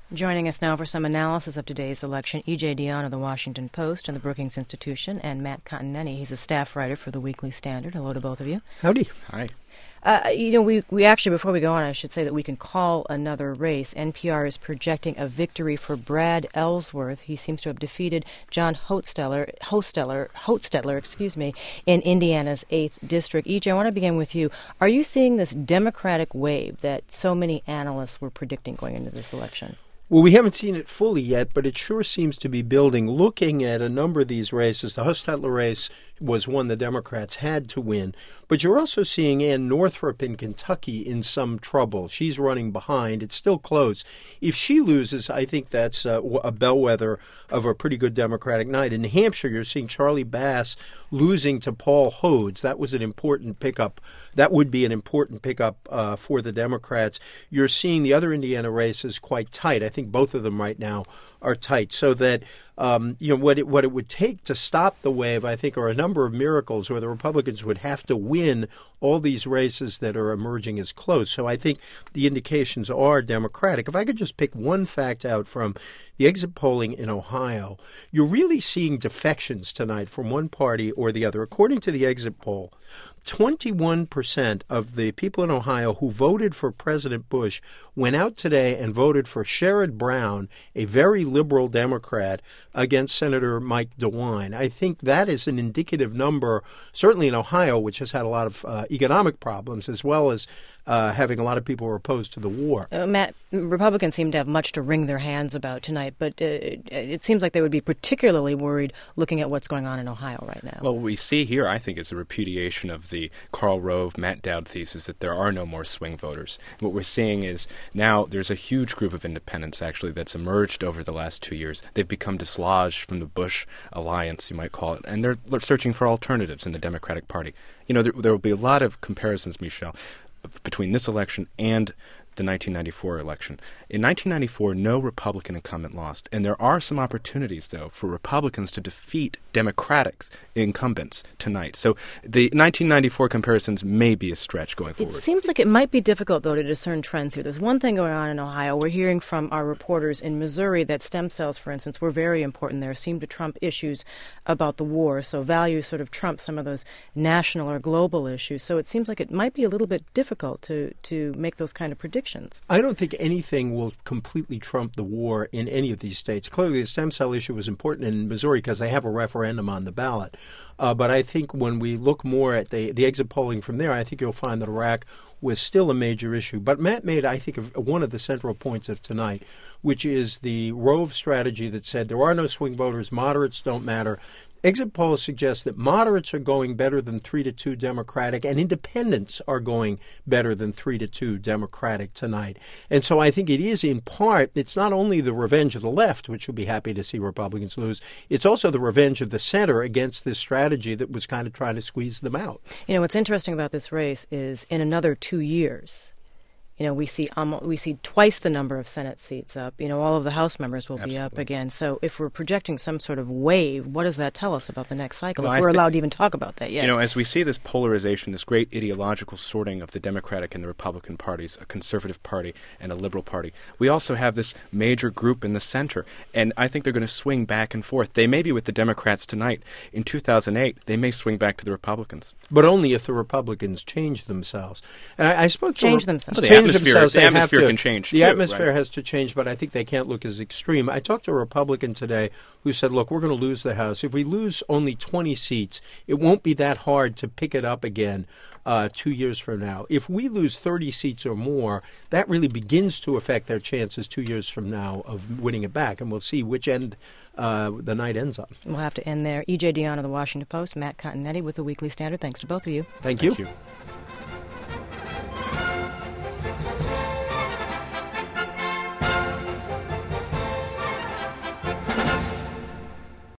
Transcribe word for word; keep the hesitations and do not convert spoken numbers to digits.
Joining us now for some analysis of today's election, E J Dionne of the Washington Post and the Brookings Institution, and Matt Continetti. He's a staff writer for the Weekly Standard. Hello to both of you. Howdy. Hi. Uh, you know, we, we actually, before we go on, I should say that we can call another race. N P R is projecting a victory for Brad Ellsworth. He seems to have defeated John Hostetter, Hostetter, Hostetter, excuse me, in Indiana's eighth District. E J, I want to begin with you. Are you seeing this Democratic wave that so many analysts were predicting going into this election? Well, we haven't seen it fully yet, but it sure seems to be building. Looking at a number of these races, the Hostetter race was one the Democrats had to win. But you're also seeing Ann Northrup in Kentucky in some trouble. She's running behind. It's still close. If she loses, I think that's uh, a bellwether of a pretty good Democratic night. In New Hampshire, you're seeing Charlie Bass losing to Paul Hodes. That was an important pickup. That would be an important pickup uh, for the Democrats. You're seeing the other Indiana races quite tight. I think both of them right now are tight, so that um, you know what it what it would take to stop the wave, I think, are a number of miracles where the Republicans would have to win all these races that are emerging as close. So I think the indications are Democratic. If I could just pick one fact out from the exit polling in Ohio, you're really seeing defections tonight from one party or the other. According to the exit poll, twenty-one percent of the people in Ohio who voted for President Bush went out today and voted for Sherrod Brown, a very liberal Democrat, against Senator Mike DeWine. I think that is an indicative number, certainly in Ohio, which has had a lot of uh, economic problems, as well as uh, having a lot of people who are opposed to the war. Uh, Matt, Republicans seem to have much to wring their hands about tonight, but uh, it seems like they would be particularly worried looking at what's going on in Ohio right now. Well, what we see here, I think, is a repudiation of the Karl Rove, Matt Dowd thesis that there are no more swing voters. What we're seeing is now there's a huge group of independents, actually, that's emerged over the last two years. They've become dislodged from the Bush alliance, you might call it, and they're, they're searching for alternatives in the Democratic Party. You know, there, there will be a lot of comparisons, Michelle, between this election and the nineteen ninety-four election. In nineteen ninety-four, no Republican incumbent lost, and there are some opportunities, though, for Republicans to defeat Democratic incumbents tonight. So the nineteen ninety-four comparisons may be a stretch going forward. It seems like it might be difficult, though, to discern trends here. There's one thing going on in Ohio. We're hearing from our reporters in Missouri that stem cells, for instance, were very important there, seem to trump issues about the war. So values sort of trump some of those national or global issues. So it seems like it might be a little bit difficult to, to make those kind of predictions. I don't think anything will completely trump the war in any of these states. Clearly, the stem cell issue was important in Missouri because they have a referendum on the ballot. Uh, but I think when we look more at the, the exit polling from there, I think you'll find that Iraq was still a major issue. But Matt made, I think, of one of the central points of tonight, which is the Rove strategy that said there are no swing voters, moderates don't matter. Exit polls suggest that moderates are going better than three to two Democratic, and independents are going better than three to two Democratic tonight. And so I think it is in part, it's not only the revenge of the left, which will be happy to see Republicans lose, it's also the revenge of the center against this strategy that was kind of trying to squeeze them out. You know, what's interesting about this race is in another two years, you know, we see um, we see twice the number of Senate seats up. You know, all of the House members will Absolutely. be up again. So if we're projecting some sort of wave, what does that tell us about the next cycle? Well, if I we're thi- allowed to even talk about that yet. You know, as we see this polarization, this great ideological sorting of the Democratic and the Republican parties, a conservative party and a liberal party, we also have this major group in the center. And I think they're going to swing back and forth. They may be with the Democrats tonight. In two thousand eight, they may swing back to the Republicans. But only if the Republicans change themselves. And I, I spoke to Change re- themselves. Well, the change atmosphere- themselves. the They have atmosphere to- can change, The too, atmosphere right? has to change, but I think they can't look as extreme. I talked to a Republican today who said, look, we're going to lose the House. If we lose only twenty seats, it won't be that hard to pick it up again uh, two years from now. If we lose thirty seats or more, that really begins to affect their chances two years from now of winning it back. And we'll see which end uh, the night ends on. We'll have to end there. E J Dionne of the Washington Post, Matt Continetti with the Weekly Standard. Thanks to both of you. Thank you. Thank you.